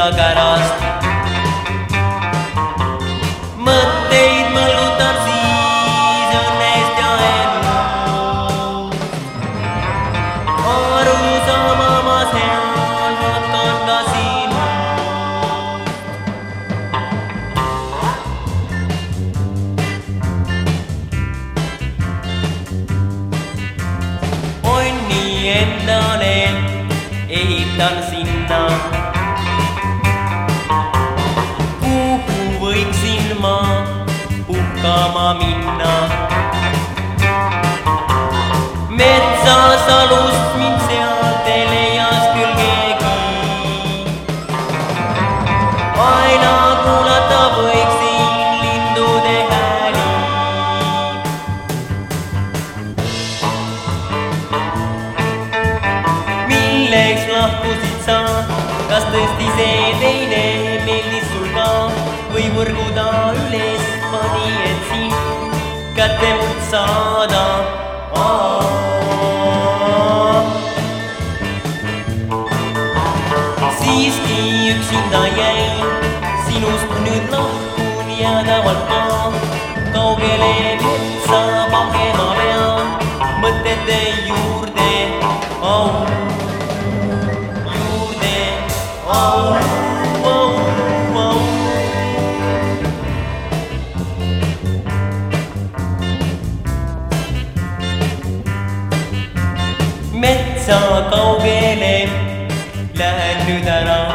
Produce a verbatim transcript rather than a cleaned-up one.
kärast. Mõtteid mõlgutan siis õnnest ja elust. Aru saama ma seal hakkan ka sinust. Onni endale ehitan sinna, kuhu võiksin ma puhkama minna. Metsas alust mind sealt ei leias küll keegi, aina kuulata võiksin lindude hääli. Milleks lahkusid sa, kas tõesti see teine meeldis sul ka või võrguda üles pani, et sind kätte mult saada? Siiski üksinda jäin, sinust nüüd lahkun jäädavalt ma. Kaugele metsa pagema pean, mõtete juurde au, juurde au, au, au. Metsa kaugele lähen nüüd ära.